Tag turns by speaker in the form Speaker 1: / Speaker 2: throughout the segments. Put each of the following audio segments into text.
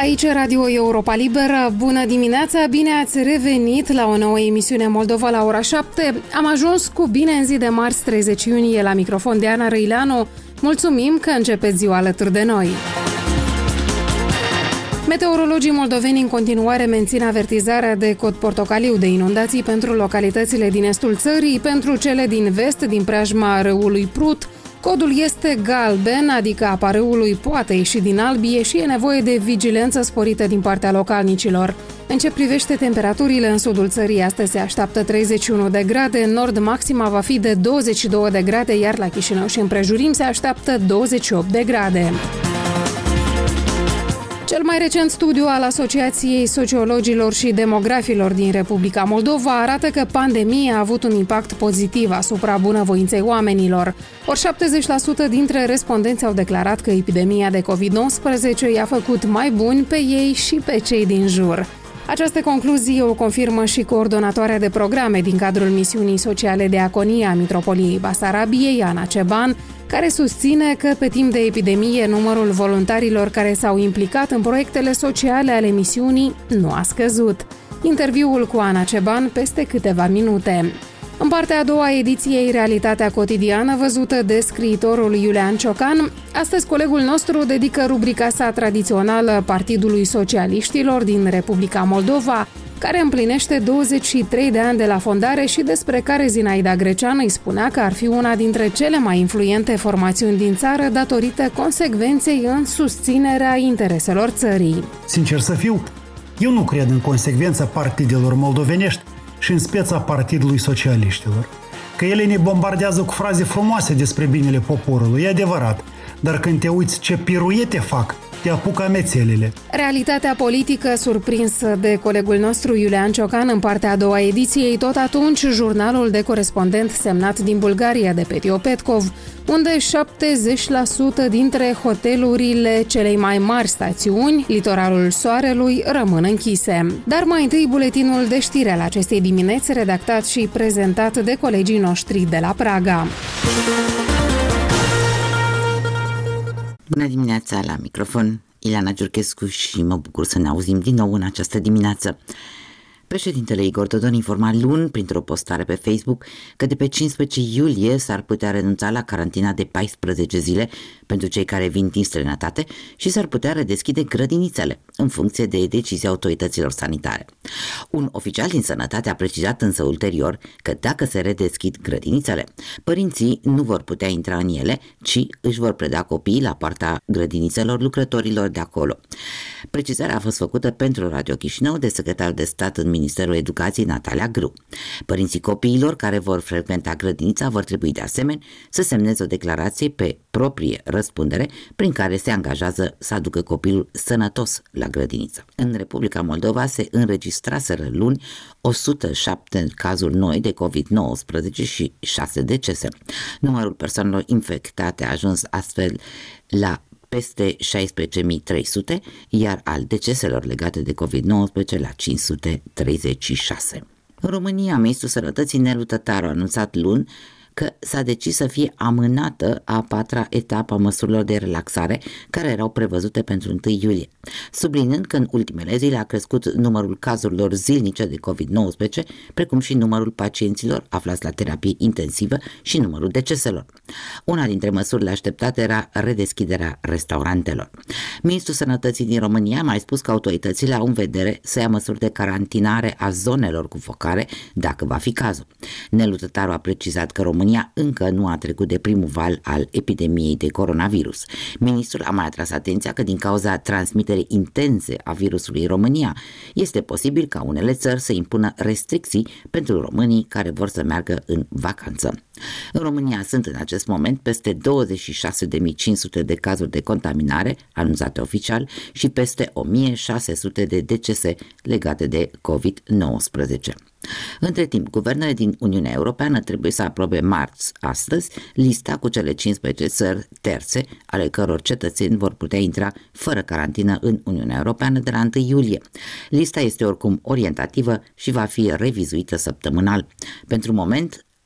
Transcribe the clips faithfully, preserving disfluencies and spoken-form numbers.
Speaker 1: Aici Radio Europa Liberă. Bună dimineața, bine ați revenit la o nouă emisiune Moldova la ora șapte. Am ajuns cu bine în zi de marți treizeci iunie la microfon de Ana Răileanu. Mulțumim că începeți ziua alături de noi. Meteorologii moldoveni în continuare mențin avertizarea de cod portocaliu de inundații pentru localitățile din estul țării, pentru cele din vest, din preajma râului Prut. Codul este galben, adică apa râului poate ieși din albie și e nevoie de vigilență sporită din partea localnicilor. În ce privește temperaturile, în sudul țării astăzi se așteaptă treizeci și unu de grade, în nord maxima va fi de douăzeci și două de grade, iar la Chișinău și împrejurim se așteaptă douăzeci și opt de grade. Cel mai recent studiu al Asociației Sociologilor și Demografilor din Republica Moldova arată că pandemia a avut un impact pozitiv asupra bunăvoinței oamenilor. Ori șaptezeci la sută dintre respondenți au declarat că epidemia de covid nouăsprezece i-a făcut mai buni pe ei și pe cei din jur. Această concluzie o confirmă și coordonatoarea de programe din cadrul misiunii sociale de aconie a Mitropoliei Basarabiei, Ana Ceban, care susține că pe timp de epidemie numărul voluntarilor care s-au implicat în proiectele sociale ale misiunii nu a scăzut. Interviul cu Ana Ceban peste câteva minute. În partea a doua a ediției Realitatea Cotidiană, văzută de scriitorul Iulian Ciocan, astăzi colegul nostru dedică rubrica sa tradițională Partidului Socialiștilor din Republica Moldova, care împlinește douăzeci și trei de ani de la fondare și despre care Zinaida Grecean îi spunea că ar fi una dintre cele mai influente formațiuni din țară datorită consecvenței în susținerea intereselor țării.
Speaker 2: Sincer să fiu, eu nu cred în consecvența partidelor moldovenești și în speța Partidului Socialiștilor. Că ele ne bombardează cu fraze frumoase despre binele poporului, e adevărat, dar când te uiți ce piruete fac, te apucă amețelele.
Speaker 1: Realitatea politică surprinsă de colegul nostru Iulian Ciocan în partea a doua a ediției, tot atunci jurnalul de corespondent semnat din Bulgaria de Petio Petkov, unde șaptezeci la sută dintre hotelurile celei mai mari stațiuni, litoralul Soarelui, rămân închise. Dar mai întâi buletinul de știri al acestei dimineți, redactat și prezentat de colegii noștri de la Praga.
Speaker 3: Bună dimineața, la microfon Ileana Giurchescu și mă bucur să ne auzim din nou în această dimineață. Președintele Igor Dodon informa luni printr-o postare pe Facebook că de pe cincisprezece iulie s-ar putea renunța la carantina de paisprezece zile pentru cei care vin din străinătate și s-ar putea redeschide grădinițele în funcție de decizia autorităților sanitare. Un oficial din sănătate a precizat însă ulterior că dacă se redeschid grădinițele, părinții nu vor putea intra în ele, ci își vor preda copiii la poarta grădinițelor lucrătorilor de acolo. Precizarea a fost făcută pentru Radio Chișinău de secretarul de stat în Ministerul Educației Natalia Gru. Părinții copiilor care vor frecventa grădinița vor trebui de asemenea să semneze o declarație pe proprie răspundere prin care se angajează să aducă copilul sănătos la grădiniță. În Republica Moldova se înregistraseră luni o sută șapte cazuri noi de covid nouăsprezece și șase decese. Numărul persoanelor infectate a ajuns astfel la peste șaisprezece mii trei sute, iar al deceselor legate de covid nouăsprezece la cinci sute treizeci și șase. În România, ministrul Sănătății Nelu Tătaru a anunțat luni că s-a decis să fie amânată a patra etapă a măsurilor de relaxare care erau prevăzute pentru întâi iulie, sublinând că în ultimele zile a crescut numărul cazurilor zilnice de covid nouăsprezece, precum și numărul pacienților aflați la terapie intensivă și numărul deceselor. Una dintre măsurile așteptate era redeschiderea restaurantelor. Ministrul Sănătății din România a mai spus că autoritățile au în vedere să ia măsuri de carantinare a zonelor cu focare, dacă va fi cazul. Nelu Tătaru a precizat că România încă nu a trecut de primul val al epidemiei de coronavirus. Ministrul a mai atras atenția că din cauza transmiterii intense a virusului în România, este posibil ca unele țări să impună restricții pentru românii care vor să meargă în vacanță. În România sunt în acest moment peste douăzeci și șase de mii cinci sute de cazuri de contaminare anunțate oficial și peste o mie șase sute de decese legate de covid nouăsprezece. Între timp, guvernele din Uniunea Europeană trebuie să aprobe marți, astăzi, lista cu cele cincisprezece țări terțe, ale căror cetățeni vor putea intra fără carantină în Uniunea Europeană de la întâi iulie. Lista este oricum orientativă și va fi revizuită săptămânal. Pentru moment,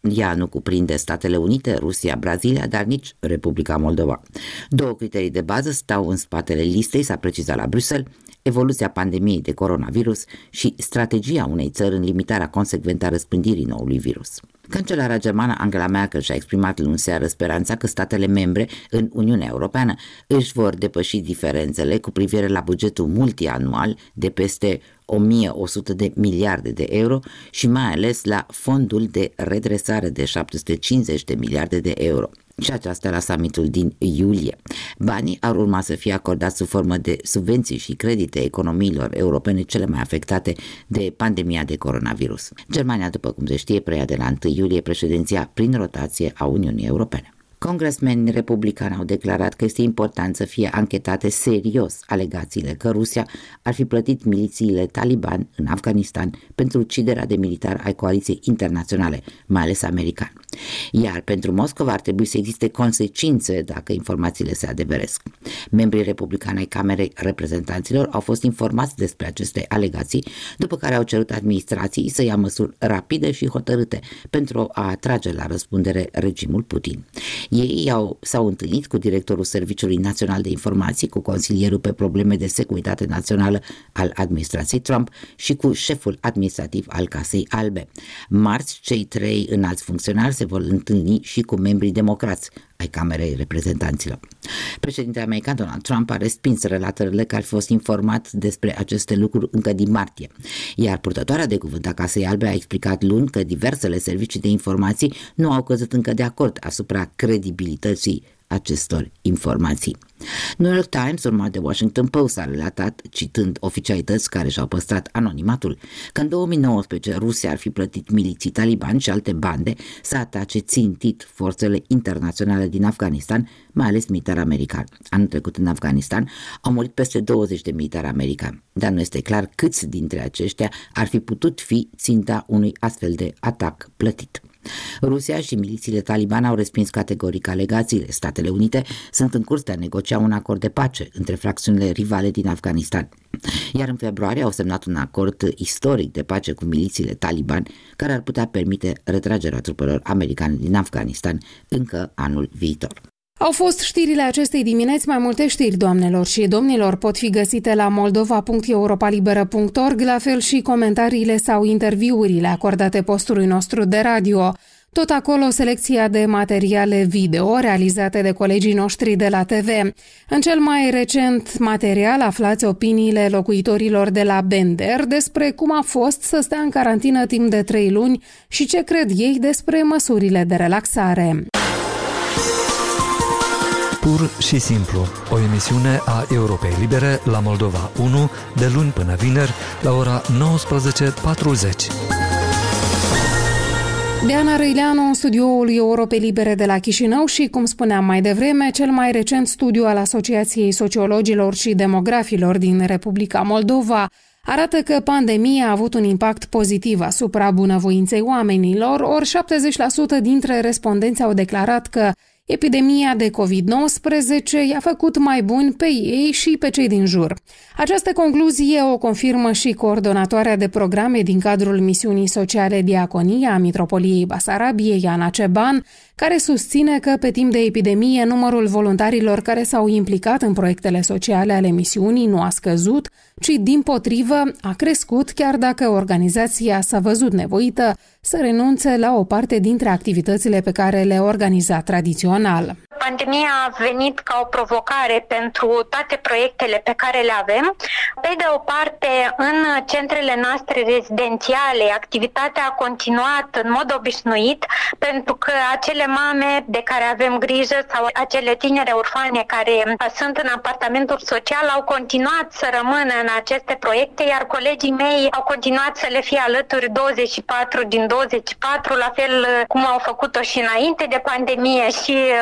Speaker 3: Ea nu cuprinde Statele Unite, Rusia, Brazilia, dar nici Republica Moldova. Două criterii de bază stau în spatele listei, s-a precizat la Bruxelles: evoluția pandemiei de coronavirus și strategia unei țări în limitarea consecventă a răspândirii noului virus. Cancelara germană Angela Merkel și-a exprimat luni seară speranța că statele membre în Uniunea Europeană își vor depăși diferențele cu privire la bugetul multianual de peste o mie o sută de miliarde de euro și mai ales la fondul de redresare de șapte sute cincizeci de miliarde de euro. Și aceasta la summitul din iulie. Banii ar urma să fie acordați sub formă de subvenții și credite economiilor europene cele mai afectate de pandemia de coronavirus. Germania, după cum se știe, preia de la întâi iulie președinția prin rotație a Uniunii Europene. Congresmeni republicani au declarat că este important să fie anchetate serios alegațiile că Rusia ar fi plătit milițiile Taliban în Afganistan pentru uciderea de militari ai coaliției internaționale, mai ales americani. Iar pentru Moscova ar trebui să existe consecințe dacă informațiile se adeveresc. Membrii republicani ai Camerei Reprezentanților au fost informați despre aceste alegații, după care au cerut administrației să ia măsuri rapide și hotărâte pentru a atrage la răspundere regimul Putin. Ei au, s-au întâlnit cu directorul Serviciului Național de Informații, cu consilierul pe probleme de securitate națională al administrației Trump și cu șeful administrativ al Casei Albe. Marți, cei trei înalți funcționari se vor întâlni și cu membrii democrați ai Camerei Reprezentanților. Președintele american Donald Trump a respins relatările că ar fi fost informat despre aceste lucruri încă din martie, iar purtătoarea de cuvânt a Casei Albe a explicat luni că diversele servicii de informații nu au căzut încă de acord asupra credibilității acestor informații. New York Times, urmat de Washington Post, a relatat, citând oficialități care și-au păstrat anonimatul, că în două mii nouăsprezece Rusia ar fi plătit miliții Taliban și alte bande să atace țintit forțele internaționale din Afganistan, mai ales militari americani. Anul trecut în Afganistan au murit peste douăzeci de militari americani, dar nu este clar câți dintre aceștia ar fi putut fi ținta unui astfel de atac plătit. Rusia și milițiile Taliban au respins categoric alegațiile. Statele Unite sunt în curs de a negocia un acord de pace între fracțiunile rivale din Afganistan. Iar în februarie au semnat un acord istoric de pace cu milițiile Taliban, care ar putea permite retragerea trupelor americane din Afganistan încă anul viitor.
Speaker 1: Au fost știrile acestei dimineți. Mai multe știri, doamnelor și domnilor, pot fi găsite la moldova punct europalibera punct org, la fel și comentariile sau interviurile acordate postului nostru de radio. Tot acolo selecția de materiale video realizate de colegii noștri de la T V. În cel mai recent material aflați opiniile locuitorilor de la Bender despre cum a fost să stea în carantină timp de trei luni și ce cred ei despre măsurile de relaxare.
Speaker 4: Pur și simplu, o emisiune a Europei Libere la Moldova unu, de luni până vineri, la ora nouăsprezece patruzeci.
Speaker 1: Diana Răileanu în studioul Europei Libere de la Chișinău și, cum spuneam mai devreme, cel mai recent studiu al Asociației Sociologilor și Demografilor din Republica Moldova arată că pandemia a avut un impact pozitiv asupra bunăvoinței oamenilor, ori șaptezeci la sută dintre respondenți au declarat că epidemia de covid nouăsprezece i-a făcut mai buni pe ei și pe cei din jur. Această concluzie o confirmă și coordonatoarea de programe din cadrul misiunii sociale Diaconia a Mitropoliei Basarabiei, Ana Ceban, care susține că pe timp de epidemie numărul voluntarilor care s-au implicat în proiectele sociale ale misiunii nu a scăzut, ci dimpotrivă a crescut, chiar dacă organizația s-a văzut nevoită să renunțe la o parte dintre activitățile pe care le organiza tradițional.
Speaker 5: Pandemia a venit ca o provocare pentru toate proiectele pe care le avem. Pe de o parte, în centrele noastre rezidențiale, activitatea a continuat în mod obișnuit, pentru că acele mame de care avem grijă sau acele tinere orfane care sunt în apartamentul social au continuat să rămână în aceste proiecte, iar colegii mei au continuat să le fie alături douăzeci și patru din douăzeci și patru, la fel cum au făcut-o și înainte de pandemie și în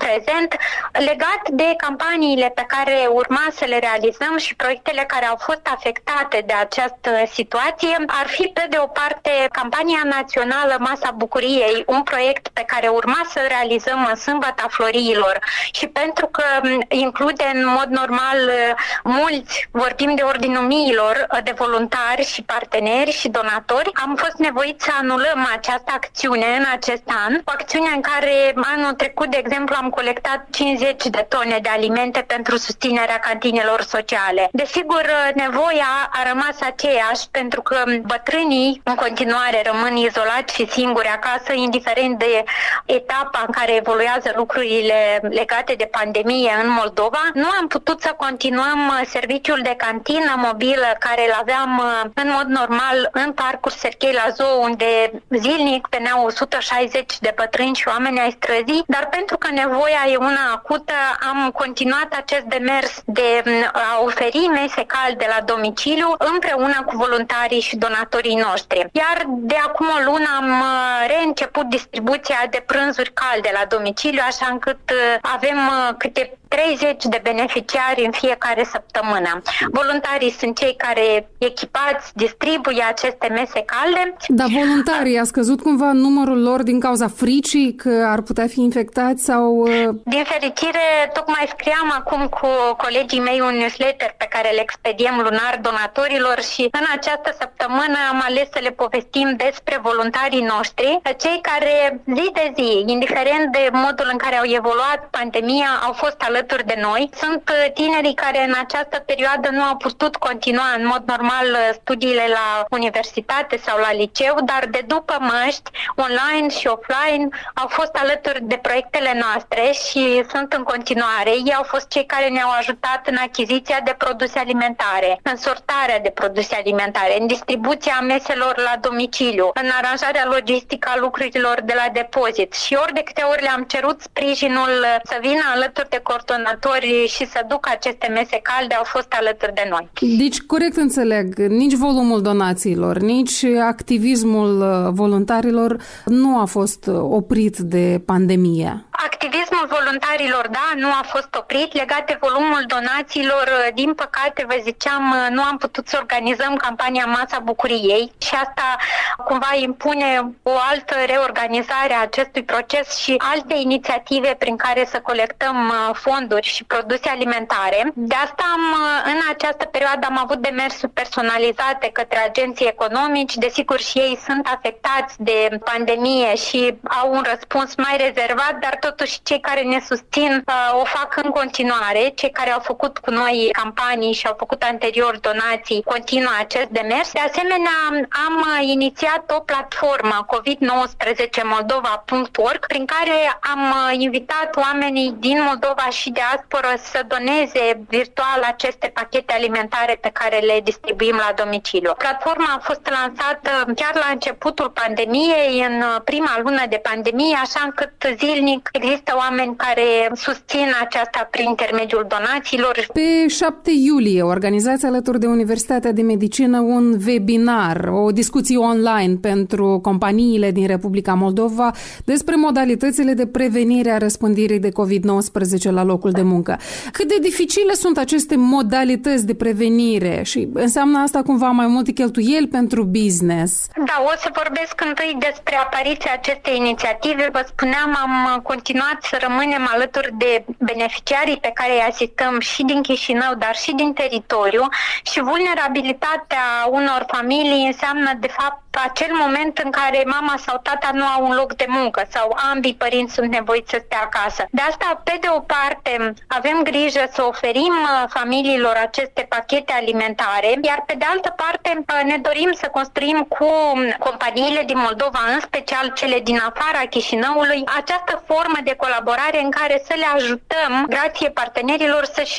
Speaker 5: prezent. Legat de campaniile pe care urma să le realizăm și proiectele care au fost afectate de această situație, ar fi pe de o parte campania națională Masa Bucuriei, un proiect pe care urma să realizăm în Sâmbăta Floriilor și pentru că include în mod normal mulți, vorbim de ordinul miilor de voluntari și parteneri și donatori, am fost nevoiți să anulăm această acțiune în acest an, o acțiune în care anul trecut, de exemplu, am colectat cincizeci de tone de alimente pentru susținerea cantinelor sociale. Desigur, nevoia a rămas aceeași pentru că bătrânii în continuare rămân izolați și singuri acasă, indiferent de etapa în care evoluează lucrurile legate de pandemie în Moldova. Nu am putut să continuăm serviciul de cantină mobilă care îl aveam în mod normal în Parcul Serghei Lazo, unde zilnic veneau o sută șaizeci de bătrâni și oameni ai străzii, dar pentru că nevoia e una acută, am continuat acest demers de a oferi mese calde la domiciliu împreună cu voluntarii și donatorii noștri. Iar de acum o lună am reînceput distribuția de prânzuri calde la domiciliu, așa încât avem câte treizeci de beneficiari în fiecare săptămână. Voluntarii sunt cei care echipați distribuie aceste mese calde.
Speaker 1: Dar voluntarii, a scăzut cumva numărul lor din cauza fricii că ar putea fi infectați sau...
Speaker 5: Din fericire, tocmai scriam acum cu colegii mei un newsletter pe care le expediem lunar donatorilor și în această săptămână am ales să le povestim despre voluntarii noștri, cei care zi de zi, indiferent de modul în care au evoluat pandemia, au fost alături de noi. Sunt tinerii care în această perioadă nu au putut continua în mod normal studiile la universitate sau la liceu, dar de după măști, online și offline, au fost alături de proiectele noastre și sunt în continuare. Ei au fost cei care ne-au ajutat în achiziția de produse alimentare, în sortarea de produse alimentare, în distribuția meselor la domiciliu, în aranjarea logistică a lucrurilor de la depozit și ori de câte ori le-am cerut sprijinul să vină alături de coordonatori și să ducă aceste mese calde, au fost alături de noi.
Speaker 1: Deci, corect înțeleg, nici volumul donațiilor, nici activismul voluntarilor nu a fost oprit de pandemie.
Speaker 5: Activismul voluntarilor, da, nu a fost oprit. Legat de volumul donațiilor, din păcate, vă ziceam, nu am putut să organizăm campania Masa Bucuriei și asta cumva impune o altă reorganizare a acestui proces și alte inițiative prin care să colectăm fonduri și produse alimentare. De asta am, în această perioadă am avut demersuri personalizate către agenții economici. Desigur, și ei sunt afectați de pandemie și au un răspuns mai rezervat, dar totuși cei care ne susțin uh, o fac în continuare. Cei care au făcut cu noi campanii și au făcut anterior donații continuă acest demers. De asemenea, am inițiat o platformă covid nouăsprezece moldova punct org prin care am invitat oamenii din Moldova și diasporă să doneze virtual aceste pachete alimentare pe care le distribuim la domiciliu. Platforma a fost lansată chiar la începutul pandemiei, în prima lună de pandemie, așa încât zilnic există oameni care susțin aceasta prin intermediul donațiilor.
Speaker 1: Pe șapte iulie organizați alături de Universitatea de Medicină un webinar, o discuție online pentru companiile din Republica Moldova despre modalitățile de prevenire a răspândirii de covid nouăsprezece la locul de muncă. Cât de dificile sunt aceste modalități de prevenire și înseamnă asta cumva mai multe cheltuieli pentru business?
Speaker 5: Da, o să vorbesc întâi despre apariția acestei inițiative. Vă spuneam, am continuat să rămânem alături de beneficiarii pe care îi asistăm și din Chișinău, dar și din teritoriu și vulnerabilitatea unor familii înseamnă de fapt acel moment în care mama sau tata nu au un loc de muncă sau ambii părinți sunt nevoiți să stea acasă. De asta, pe de o parte, avem grijă să oferim familiilor aceste pachete alimentare, iar pe de altă parte ne dorim să construim cu companiile din Moldova, în special cele din afara Chișinăului, această formă de colaborare în care să le ajutăm, grație partenerilor, să-și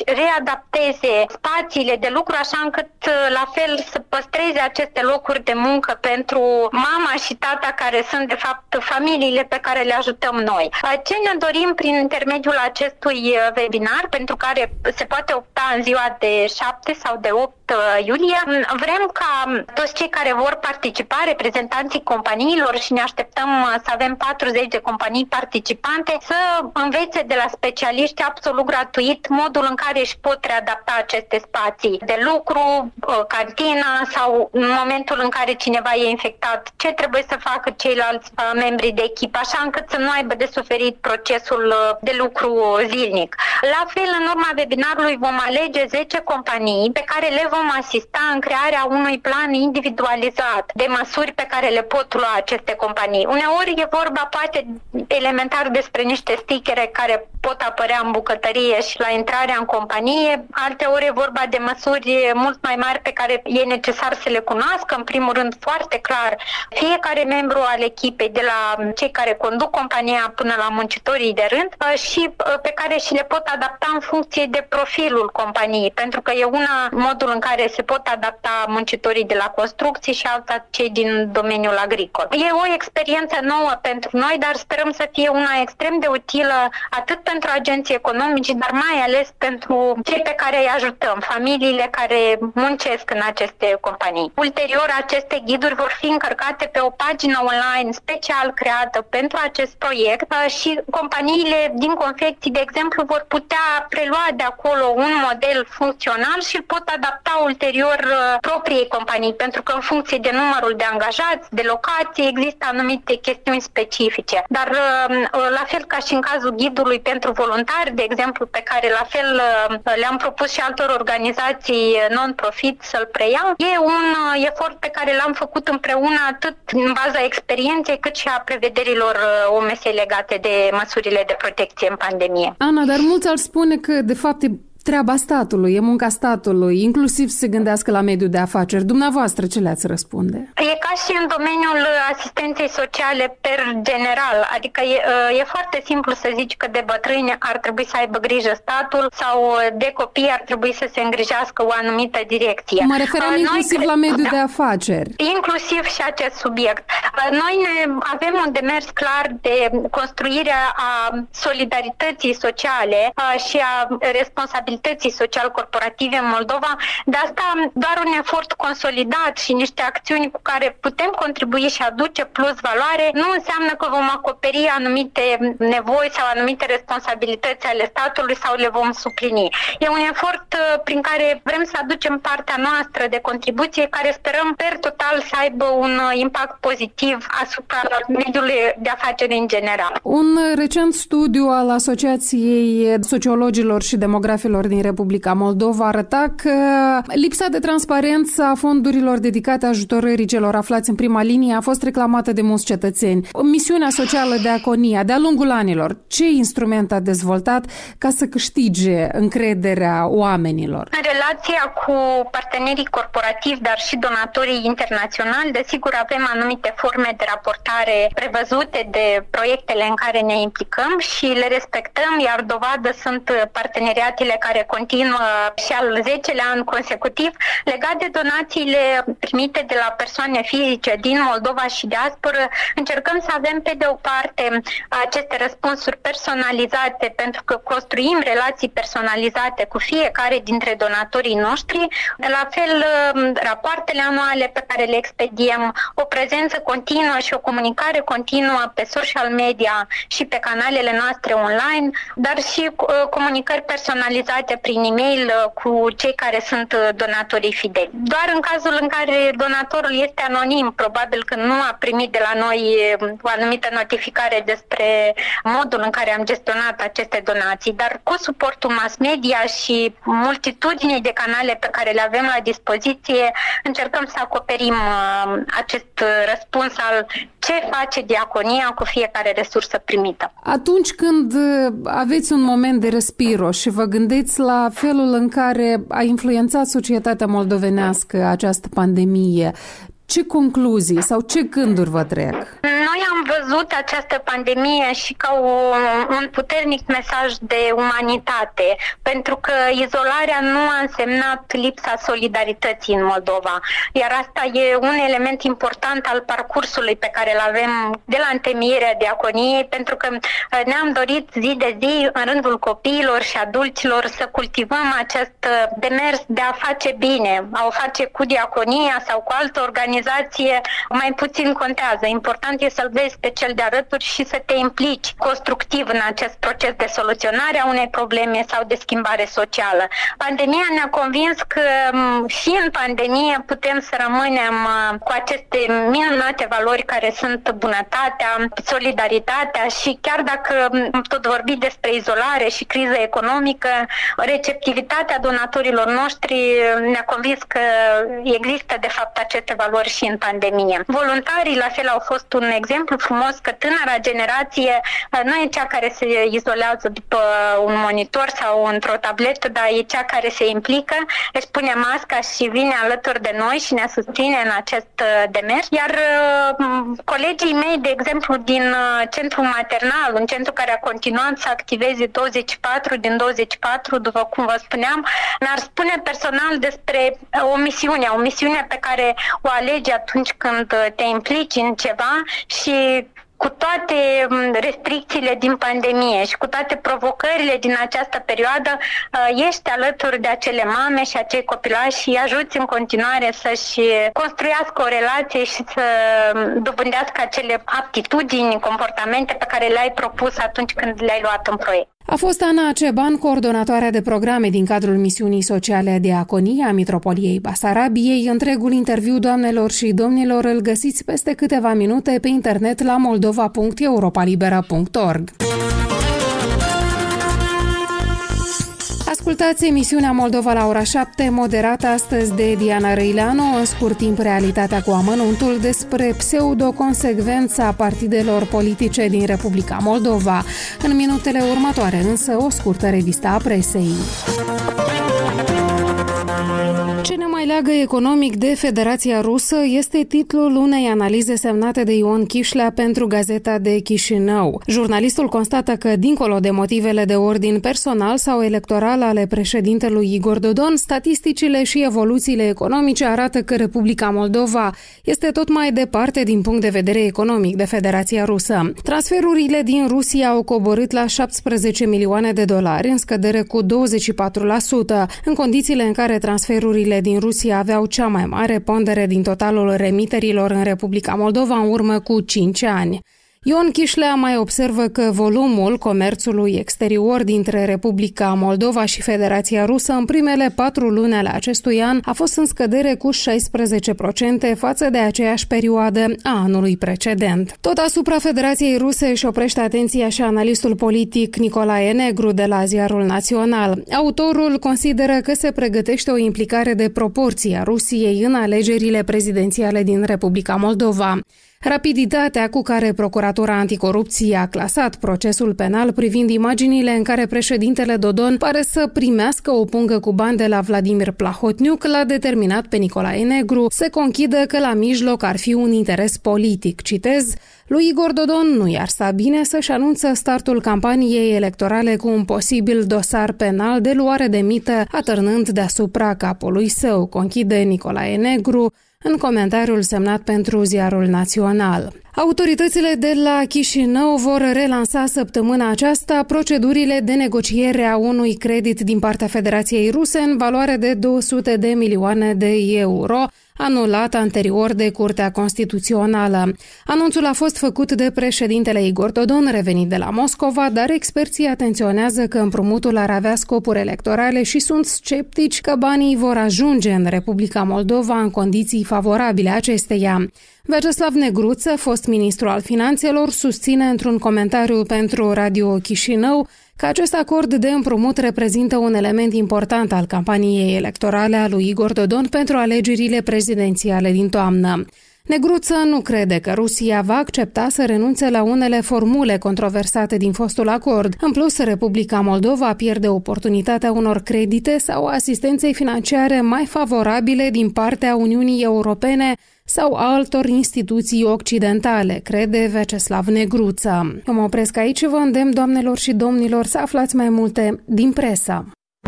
Speaker 5: readapteze spațiile de lucru așa încât la fel să păstreze aceste locuri de muncă pentru pentru mama și tata, care sunt de fapt familiile pe care le ajutăm noi. Ce ne dorim prin intermediul acestui webinar, pentru care se poate opta în ziua de șapte sau de opt iulie, vrem ca toți cei care vor participa, reprezentanții companiilor, și ne așteptăm să avem patruzeci de companii participante, să învețe de la specialiști absolut gratuit modul în care își pot readapta aceste spații de lucru, cantina, sau în momentul în care cineva e infectat, ce trebuie să facă ceilalți membri de echipă, așa încât să nu aibă de suferit procesul de lucru zilnic. La fel, în urma webinarului vom alege zece companii pe care le vom asista în crearea unui plan individualizat de măsuri pe care le pot lua aceste companii. Uneori e vorba poate elementar despre niște stickere care pot apărea în bucătărie și la intrarea în companie, alteori e vorba de măsuri mult mai mari pe care e necesar să le cunoască, în primul rând foarte clar fiecare membru al echipei, de la cei care conduc compania până la muncitorii de rând, și pe care și le pot adapta în funcție de profilul companiei, pentru că e una modul în care se pot adapta muncitorii de la construcții și alta cei din domeniul agricol. E o experiență nouă pentru noi, dar sperăm să fie una extrem de utilă atât pentru agenții economici, dar mai ales pentru cei pe care îi ajutăm, familiile care muncesc în aceste companii. Ulterior, aceste ghiduri vor fi încărcate pe o pagină online special creată pentru acest proiect și companiile din confecții, de exemplu, vor putea prelua de acolo un model funcțional și îl pot adapta ulterior propriei companii, pentru că în funcție de numărul de angajați, de locații, există anumite chestiuni specifice. Dar la fel ca și în cazul ghidului pentru voluntari, de exemplu, pe care la fel le-am propus și altor organizații non-profit să-l preiau, e un efort pe care l-am făcut împreună atât în baza experienței cât și a prevederilor O M S legate de măsurile de protecție în pandemie.
Speaker 1: Ana, dar mulți ar spune că de fapt e treaba statului, e munca statului, inclusiv să se gândească la mediul de afaceri. Dumneavoastră, ce le-ați răspunde?
Speaker 5: E ca și în domeniul asistenței sociale per general, adică e, e foarte simplu să zici că de bătrâni ar trebui să aibă grijă statul sau de copii ar trebui să se îngrijească o anumită direcție.
Speaker 1: Mă referam Noi inclusiv cre... la mediul da. de afaceri.
Speaker 5: Inclusiv și acest subiect. Noi ne avem un demers clar de construirea a solidarității sociale și a responsabilității social-corporative în Moldova. De asta doar un efort consolidat și niște acțiuni cu care putem contribui și aduce plus valoare nu înseamnă că vom acoperi anumite nevoi sau anumite responsabilități ale statului sau le vom suplini. E un efort prin care vrem să aducem partea noastră de contribuție, care sperăm per total să aibă un impact pozitiv asupra mediului de afaceri în general.
Speaker 1: Un recent studiu al Asociației Sociologilor și Demografilor din Republica Moldova arăta că lipsa de transparență a fondurilor dedicate ajutorării celor aflați în prima linie a fost reclamată de mulți cetățeni. Misiunea socială Diaconia, de-a lungul anilor, ce instrument a dezvoltat ca să câștige încrederea oamenilor?
Speaker 5: În relația cu partenerii corporativi, dar și donatorii internaționali, desigur avem anumite forme de raportare prevăzute de proiectele în care ne implicăm și le respectăm, iar dovadă sunt parteneriatele care continuă și al zecelea an consecutiv. Legat de donațiile primite de la persoane fizice din Moldova și diasporă, încercăm să avem pe de o parte aceste răspunsuri personalizate, pentru că construim relații personalizate cu fiecare dintre donatorii noștri. La fel, rapoartele anuale pe care le expediem, o prezență continuă și o comunicare continuă pe social media și pe canalele noastre online, dar și comunicări personalizate prin e-mail cu cei care sunt donatorii fideli. Doar în cazul în care donatorul este anonim, probabil că nu a primit de la noi o anumită notificare despre modul în care am gestionat aceste donații, dar cu suportul mass media și multitudinii de canale pe care le avem la dispoziție, încercăm să acoperim acest răspuns al ce face Diaconia cu fiecare resursă primită.
Speaker 1: Atunci când aveți un moment de respiro și vă gândiți la felul în care a influențat societatea moldovenească această pandemie, Ce concluzii sau ce gânduri vă trec?
Speaker 5: Noi am văzut această pandemie și ca o, un puternic mesaj de umanitate, pentru că izolarea nu a însemnat lipsa solidarității în Moldova, iar asta e un element important al parcursului pe care îl avem de la întemeierea diaconiei, pentru că ne-am dorit zi de zi în rândul copiilor și adulților să cultivăm acest demers de a face bine, a o face cu diaconia sau cu altă organizație, mai puțin contează. Important e să-l vezi pe cel de alături și să te implici constructiv în acest proces de soluționare a unei probleme sau de schimbare socială. Pandemia ne-a convins că și în pandemie putem să rămânem cu aceste minunate valori care sunt bunătatea, solidaritatea și chiar dacă tot vorbi despre izolare și criză economică, receptivitatea donatorilor noștri ne-a convins că există de fapt aceste valori și în pandemie. Voluntarii la fel au fost un exemplu frumos că tânăra generație nu e cea care se izolează după un monitor sau într-o tabletă, dar e cea care se implică, își pune masca și vine alături de noi și ne susține în acest demers. Iar colegii mei, de exemplu, din centrul maternal, un centru care a continuat să activeze douăzeci și patru din douăzeci și patru, după cum vă spuneam, mi-ar spune personal despre o misiune, o misiune pe care o alegi atunci când te implici în ceva și cu toate restricțiile din pandemie și cu toate provocările din această perioadă, ești alături de acele mame și acei copilași și îi ajuți în continuare să-și construiască o relație și să dobândească acele aptitudini, comportamente pe care le-ai propus atunci când le-ai luat în proiect.
Speaker 1: A fost Ana Ceban, coordonatoarea de programe din cadrul misiunii sociale Diaconia Mitropoliei Basarabiei. Întregul interviu, doamnelor și domnilor, îl găsiți peste câteva minute pe internet la moldova punct europalibera punct org. Ascultați emisiunea Moldova la ora șapte, moderată astăzi de Diana Răileanu. În scurt timp, realitatea cu amănuntul despre pseudoconsecvența partidelor politice din Republica Moldova. În minutele următoare, însă, o scurtă revistă a presei. Ce ne mai leagă economic de Federația Rusă este titlul unei analize semnate de Ion Chișlea pentru Gazeta de Chișinău. Jurnalistul constată că, dincolo de motivele de ordin personal sau electoral ale președintelui Igor Dodon, statisticile și evoluțiile economice arată că Republica Moldova este tot mai departe din punct de vedere economic de Federația Rusă. Transferurile din Rusia au coborât la șaptesprezece milioane de dolari, în scădere cu douăzeci și patru la sută, în condițiile în care transferurile din Rusia aveau cea mai mare pondere din totalul remiterilor în Republica Moldova în urmă cu cinci ani. Ion Chișlea mai observă că volumul comerțului exterior dintre Republica Moldova și Federația Rusă în primele patru luni ale acestui an a fost în scădere cu șaisprezece la sută față de aceeași perioadă a anului precedent. Tot asupra Federației Ruse își oprește atenția și analistul politic Nicolae Negru de la Ziarul Național. Autorul consideră că se pregătește o implicare de proporție a Rusiei în alegerile prezidențiale din Republica Moldova. Rapiditatea cu care Procuratura Anticorupție a clasat procesul penal privind imaginile în care președintele Dodon pare să primească o pungă cu bani de la Vladimir Plahotniuc l-a determinat pe Nicolae Negru să conchidă că la mijloc ar fi un interes politic. Citez: lui Igor Dodon nu i-ar sta bine să-și anunță startul campaniei electorale cu un posibil dosar penal de luare de mită atârnând deasupra capului său, conchide Nicolae Negru în comentariul semnat pentru Ziarul Național. Autoritățile de la Chișinău vor relansa săptămâna aceasta procedurile de negociere a unui credit din partea Federației Ruse în valoare de două sute de milioane de euro, anulat anterior de Curtea Constituțională. Anunțul a fost făcut de președintele Igor Dodon, revenit de la Moscova, dar experții atenționează că împrumutul ar avea scopuri electorale și sunt sceptici că banii vor ajunge în Republica Moldova în condiții favorabile acesteia. Vyacheslav Negruță, fost ministru al finanțelor, susține într-un comentariu pentru Radio Chișinău că acest acord de împrumut reprezintă un element important al campaniei electorale a lui Igor Dodon pentru alegerile prezidențiale din toamnă. Negruță nu crede că Rusia va accepta să renunțe la unele formule controversate din fostul acord. În plus, Republica Moldova pierde oportunitatea unor credite sau asistenței financiare mai favorabile din partea Uniunii Europene sau altor instituții occidentale, crede Vyacheslav Negruță. Eu mă opresc aici și vă îndemn, doamnelor și domnilor, să aflați mai multe din presă.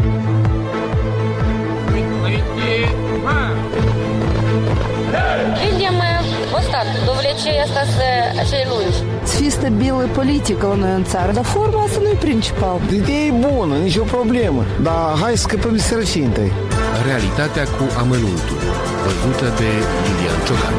Speaker 6: Видим Остап, довлечение остаться acei lungi.
Speaker 7: Să fie stabilă politică la noi în țară, dar forma asta nu e principal.
Speaker 8: Ideea e bună, nicio problemă, dar hai să scăpăm de sărăcie întâi.
Speaker 9: Realitatea cu amănuntul, văzută de Lilian Ciocan.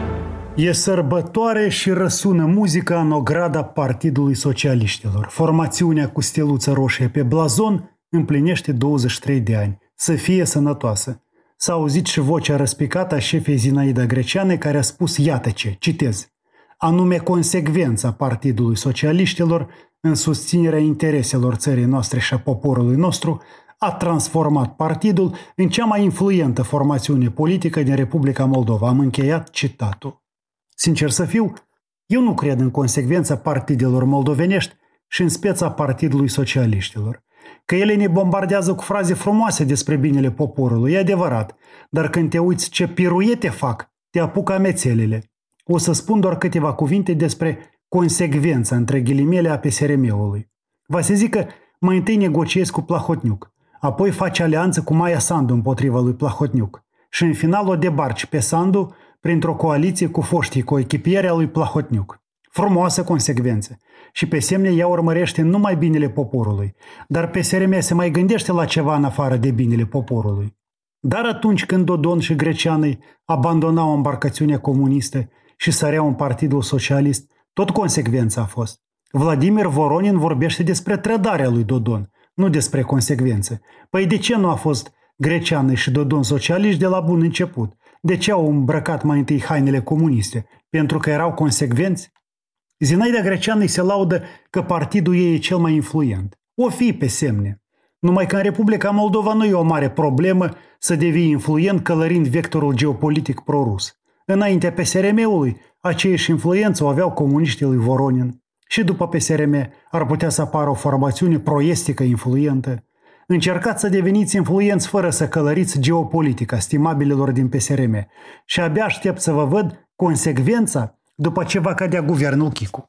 Speaker 2: E sărbătoare și răsună muzica în ograda Partidului Socialiștilor. Formațiunea cu steluță roșie pe blazon împlinește douăzeci și trei de ani. Să fie sănătoasă. S-a auzit și vocea răspicată a șefei Zinaida Greceane, care a spus iată ce, citez, anume consecvența Partidului Socialiștilor în susținerea intereselor țării noastre și a poporului nostru a transformat partidul în cea mai influentă formațiune politică din Republica Moldova. Am încheiat citatul. Sincer să fiu, eu nu cred în consecvența partidelor moldovenești și în speța Partidului Socialiștilor. Că ele ne bombardează cu fraze frumoase despre binele poporului, e adevărat, dar când te uiți ce piruete fac, te apucă amețelele. O să spun doar câteva cuvinte despre consecvența, între ghilimele, a P S R M-ului. Va să zic că mai întâi negociezi cu Plahotniuc, apoi faci alianță cu Maia Sandu împotriva lui Plahotniuc și în final o debarci pe Sandu printr-o coaliție cu foștii coechipieri a lui Plahotniuc. Frumoasă consecvență. Și pe semne ea urmărește numai binele poporului. Dar P S R M se mai gândește la ceva în afară de binele poporului. Dar atunci când Dodon și Greceanăi abandonau embarcațiunea comunistă și săreau în Partidul Socialist, tot consecvența a fost. Vladimir Voronin vorbește despre trădarea lui Dodon, nu despre consecvență. Păi de ce nu a fost Greceanăi și Dodon socialiști de la bun început? De ce au îmbrăcat mai întâi hainele comuniste? Pentru că erau consecvenți? Zinaida Greceanăi se laudă că partidul ei e cel mai influent. O fi pe semne. Numai că în Republica Moldova nu e o mare problemă să devii influent călărind vectorul geopolitic prorus. Înaintea P S R M-ului, aceeași influență o aveau comuniștii lui Voronin. Și după P S R M ar putea să apară o formațiune proestică influentă. Încercați să deveniți influenți fără să călăriți geopolitica stimabililor din P S R M și abia aștept să vă văd consecvența după ce va cădea guvernul Chicu.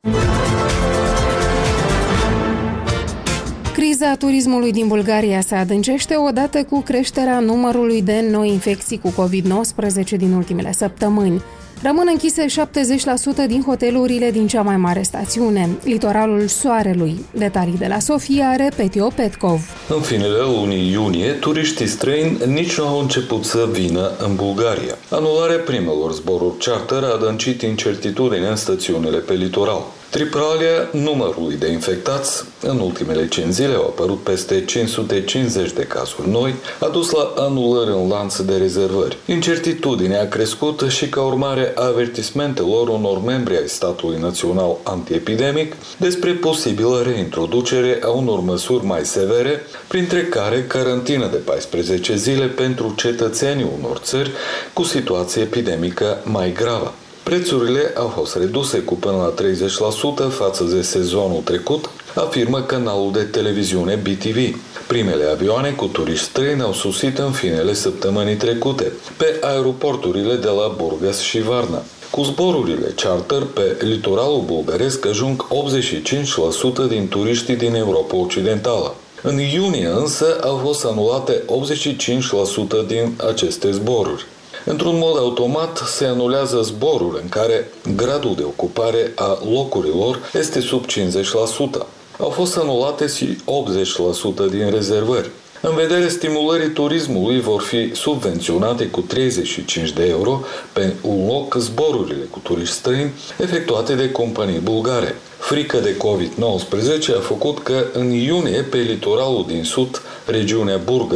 Speaker 1: Criza turismului din Bulgaria se adâncește odată cu creșterea numărului de noi infecții cu covid nouăsprezece din ultimele săptămâni. Rămân închise șaptezeci la sută din hotelurile din cea mai mare stațiune, litoralul Soarelui. Detalii de la Sofia are Petio Petkov.
Speaker 10: În finele lunii iunie, turiștii străini nici nu au început să vină în Bulgaria. Anularea primelor zboruri charter a adâncit incertitudine în stațiunile pe litoral. Tripralia numărului de infectați, în ultimele cinci zile au apărut peste cinci sute cincizeci de cazuri noi, a dus la anulări în lanț de rezervări. Incertitudinea a crescut și ca urmare a avertismentelor unor membri ai statului național antiepidemic despre posibilă reintroducere a unor măsuri mai severe, printre care carantină de paisprezece zile pentru cetățenii unor țări cu situație epidemică mai gravă. Prețurile au fost reduse cu până la treizeci la sută față de sezonul trecut, afirmă canalul de televiziune B T V. Primele avioane cu turiști străini au sosit în finele săptămânii trecute, pe aeroporturile de la Burgas și Varna. Cu zborurile charter pe litoralul bulgaresc ajung optzeci și cinci la sută din turiștii din Europa Occidentală. În iunie însă au fost anulate optzeci și cinci la sută din aceste zboruri. Într-un mod automat se anulează zboruri în care gradul de ocupare a locurilor este sub cincizeci la sută. Au fost anulate și optzeci la sută din rezervări. În vederea stimulării turismului vor fi subvenționate cu treizeci și cinci de euro pe un loc zborurile cu turiști străini efectuate de companii bulgare. Frică de covid nouăsprezece a făcut că în iunie pe litoralul din sud, regiunea Burgas,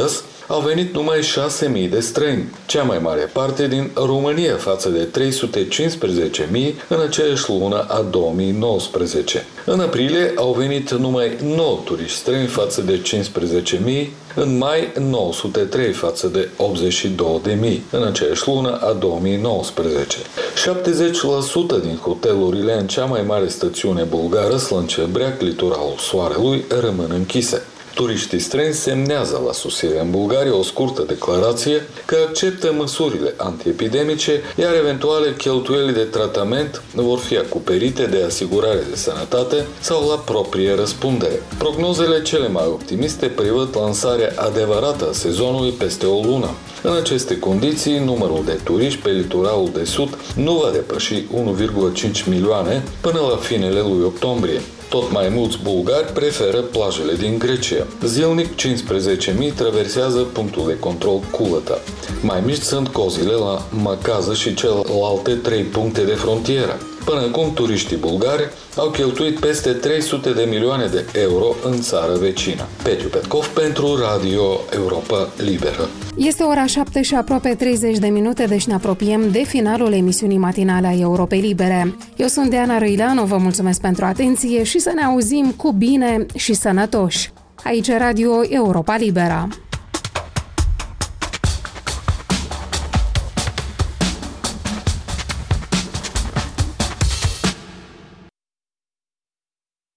Speaker 10: au venit numai șase mii de străini, cea mai mare parte din România față de trei sute cincisprezece mii în aceeași lună a două mii nouăsprezece. În aprilie au venit numai nouă turiști străini față de cincisprezece mii, în mai nouă sute trei față de optzeci și două de mii în aceeași lună a două mii nouăsprezece. șaptezeci la sută din hotelurile în cea mai mare stațiune bulgară, Slăncebreac, litoralul Soarelui, rămân închise. Turiștii străini semnează la sosire în Bulgaria o scurtă declarație că acceptă măsurile antiepidemice, iar eventuale cheltuieli de tratament vor fi acoperite de asigurare de sănătate sau la proprie răspundere. Prognozele cele mai optimiste prevăd lansarea adevărată a sezonului peste o lună. În aceste condiții, numărul de turiști pe litoralul de sud nu va depăși unu virgulă cinci milioane până la finele lui octombrie. Tot mai mulți bulgari preferă plajele din Grecia. Zilnic cincisprezece mii traversează punctul de control Culăta. Mai mici sunt cozile la Macază și celelalte trei puncte de frontieră. Până acum, turiștii bulgari au cheltuit peste trei sute de milioane de euro în țară vecină. Petriu Petkov pentru Radio Europa Liberă.
Speaker 1: Este ora șapte și aproape treizeci de minute, deci ne apropiem de finalul emisiunii matinale a Europei Libere. Eu sunt Diana Răileanu, vă mulțumesc pentru atenție și să ne auzim cu bine și sănătoși. Aici Radio Europa Liberă.